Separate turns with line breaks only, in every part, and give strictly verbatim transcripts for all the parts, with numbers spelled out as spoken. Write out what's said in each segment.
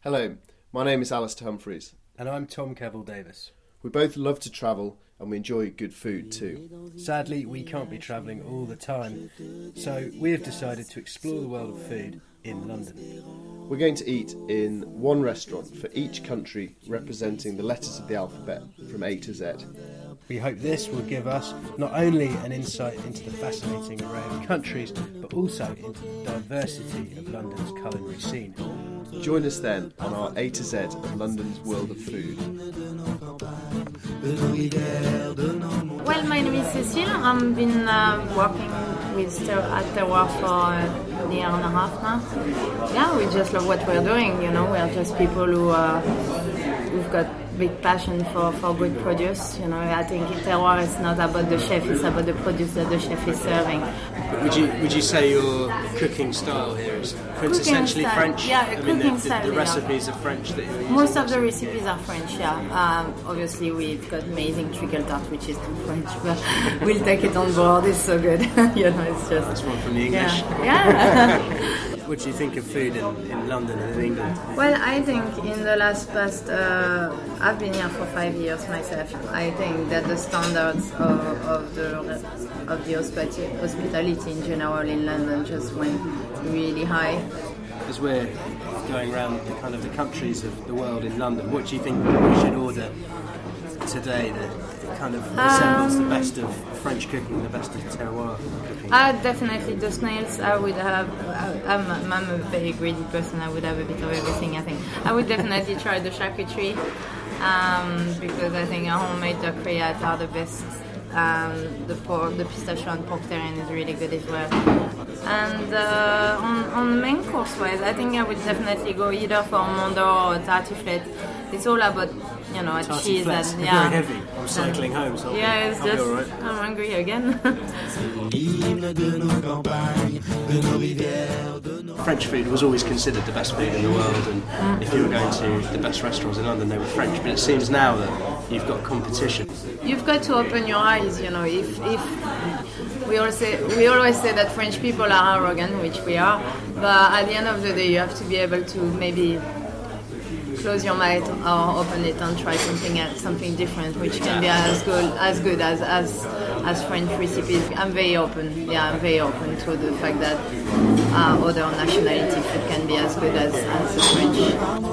Hello, my name is Alistair Humphreys.
And I'm Tom Kevill-Davis.
We both love to travel and we enjoy good food too.
Sadly, we can't be travelling all the time, so we have decided to explore the world of food in London.
We're going to eat in one restaurant for each country representing the letters of the alphabet from A to Z.
We hope this will give us not only an insight into the fascinating array of countries, but also into the diversity of London's culinary scene.
Join us then on our A to Z of London's world of food.
Well, my name is Cécile. I've been uh, working with ter- at Terroir for a year and a half now. Yeah, we just love what we're doing, you know. We're just people who uh, who've got big passion for, for good produce. You know, I think Terroir is not about the chef; it's about the produce that the chef is serving.
Would you would you say your cooking style here is quintessentially
style,
French?
yeah,
I mean,
cooking
the, the,
style,
the
yeah.
recipes are French that you're using.
Most of the recipes are French, yeah. Um, obviously, we've got amazing treacle tart, which is not French, but we'll take it on board. It's so good. You know, it's just...
That's one from the English.
Yeah. yeah.
What do you think of food in, in London and in England?
Well, I think in the last past... Uh, I've been here for five years myself. I think that the standards of, of the of the hospita- hospitality in general in London just went really high.
As we're going around the kind of the countries of the world in London, what do you think we should order today that kind of resembles um, the best of French cooking, the best of terroir cooking?
Uh, definitely the snails. I would have. I'm, I'm a very greedy person. I would have a bit of everything. I think I would definitely try the charcuterie um, because I think a homemade Create are the best. Um, the pork, the pistachio and pork terrine is really good as well. And uh, on, on main course wise, I think I would definitely go either for Mondor or tartiflette. It's all about, you know, a cheese and yeah.
Very heavy. I'm cycling home, so
yeah, it's
I'll
just
be all right.
I'm hungry again.
French food was always considered the best food in the world, and mm. if you were going to the best restaurants in London, they were French. But it seems now that you've got competition.
You've got to open your eyes. You know, if if we all say we always say that French people are arrogant, which we are, but at the end of the day, you have to be able to maybe close your mind or open it and try something else, something different, which can be as good as good as as, as French recipes. I'm very open. Yeah, I'm very open to the fact that uh, other nationality food can be as good as, as the French.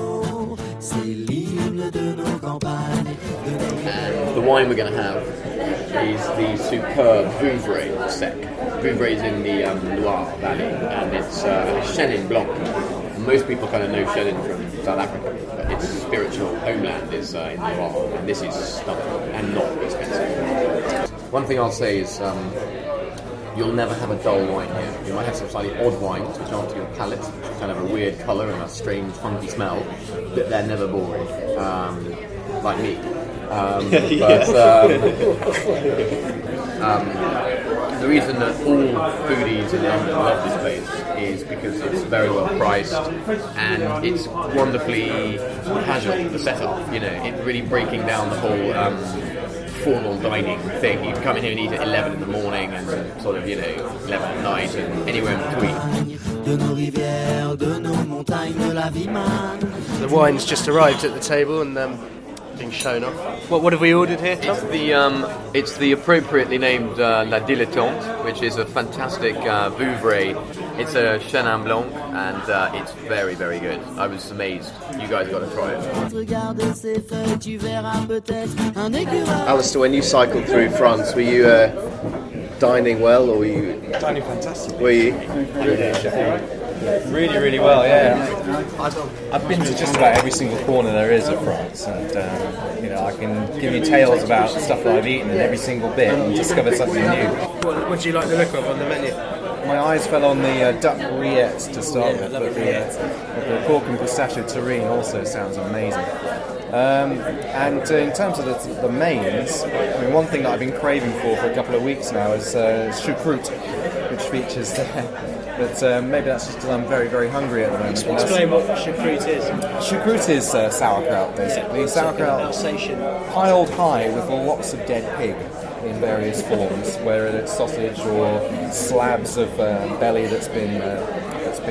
And the wine we're going to have is the superb Vouvray sec. Vouvray is in the um, Loire Valley, and it's uh, Chenin Blanc. Most people kind of know Chenin from South Africa, but its spiritual homeland is uh, in the Loire, and this is stunning and not expensive. One thing I'll say is um, you'll never have a dull wine here. You might have some slightly odd wines which aren't to your palate, which are kind of a weird colour and a strange funky smell, but they're never boring, um, like me. Um, but um, um, the reason that all foodies in London love this place is because it's very well priced and it's wonderfully casual, the setup, you know, it really breaking down the whole um, formal dining thing. You can come in here and eat at eleven in the morning and sort of, you know, eleven at night and anywhere in between.
The wine's just arrived at the table and um, being shown off. What what have we ordered here, Tom?
It's the um, it's the appropriately named uh, La Dilettante, which is a fantastic uh, Vouvray. It's a Chenin Blanc, and uh, it's very very good. I was amazed. You guys got to try it.
Alistair, when you cycled through France, were you uh, dining well, or were you
dining fantastic?
Were you
really, really well? Yeah. I've been to just about every single corner there is of France, and um, you know, I can give you tales about stuff that I've eaten in every single bit and discover something new.
What, what do you like the look of on the menu?
My eyes fell on the uh, duck rillettes to start
yeah,
with, but the, uh, the pork and pistachio terrine also sounds amazing. Um, and uh, in terms of the, the mains, I mean, one thing that I've been craving for for a couple of weeks now is uh, choucroute, which features there. But uh, maybe that's just because I'm very, very hungry at the moment.
Explain what choucroute is.
Choucroute is uh, sauerkraut, basically. Yeah, sauerkraut
Alsatian.
piled high with lots of dead pig in various forms, whether it's sausage or slabs of uh, belly that's been uh, that's been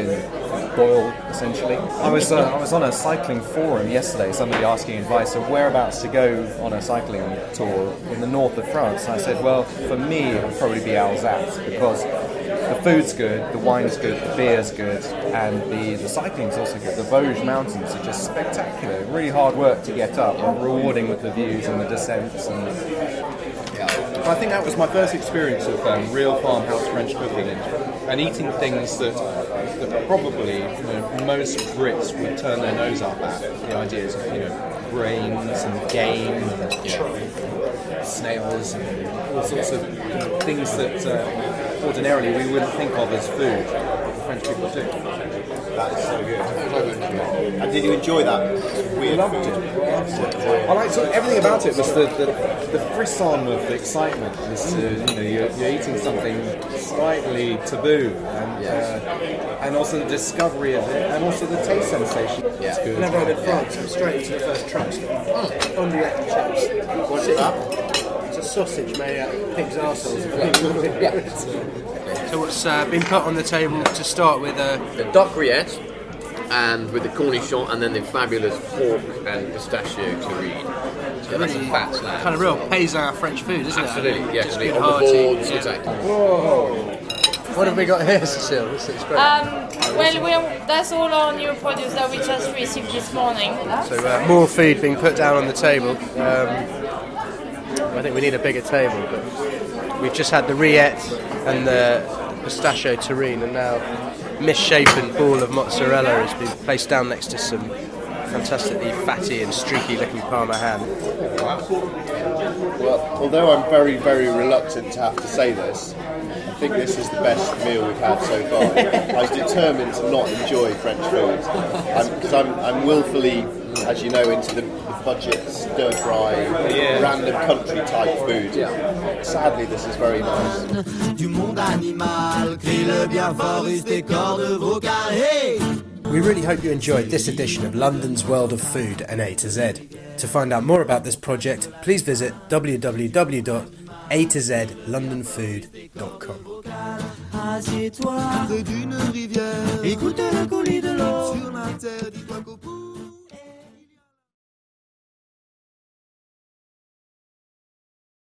boiled essentially. I was uh, I was on a cycling forum yesterday. Somebody asking advice of whereabouts to go on a cycling tour in the north of France. And I said, well, for me, it would probably be Alsace because the food's good, the wine's good, the beer's good, and the, the cycling's also good. The Vosges Mountains are just spectacular. Really hard work to get up, and rewarding with the views and the descents. And
I think that was my first experience of um, real farmhouse French cooking and, and eating things that, that probably you know, most Brits would turn their nose up at. The ideas of you know brains and game and yeah, snails and all sorts of you know, things that uh, ordinarily we wouldn't think of as food. The French people do.
That is so good. And did you enjoy that? We
loved it. Loved it. I liked sort of everything about it. Was the, the, the frisson of the excitement. Was, uh, you know, you're, you're eating something slightly taboo, and uh, and also the discovery of it, and also the taste sensation.
Yeah.
It's good.
Whenever I'm in France, I'm straight into the first truck stop. Mm. Omelette and chips.
What's it up?
It's a sausage made out of pig's arseholes. So what's uh, been put on the table to start with? Uh,
the duck gruyere, and with the cornichon, and then the fabulous pork and pistachio terrine. So that's a fat slab.
Kind of real paysan French food, isn't
Absolutely,
it?
yes.
Just
The
good
on the
hearty.
boards,
Yeah.
exactly.
Whoa. What have we got here, Cecile? This looks great.
Um, well, we're, that's all our new produce that we just received this morning.
So uh, more food being put down on the table. Um, I think we need a bigger table, but we've just had the rillette and the pistachio terrine, and now misshapen ball of mozzarella has been placed down next to some fantastically fatty and streaky looking Parma ham.
Well, although I'm very, very reluctant to have to say this, I think this is the best meal we've had so far. I was determined to not enjoy French food because I'm, I'm, I'm willfully, as you know, into the, the budget, stir-fry, yeah. random country type food. Yeah. Sadly, this is very nice. Du monde animal, crie le bien fort, restez cordes vocales, hey!
We really hope you enjoyed this edition of London's World of Food and A to Z. To find out more about this project, please visit w w w dot a to z london food dot com. Assieds-toi près d'une rivière, écoute le coulis de l'eau sur la terre.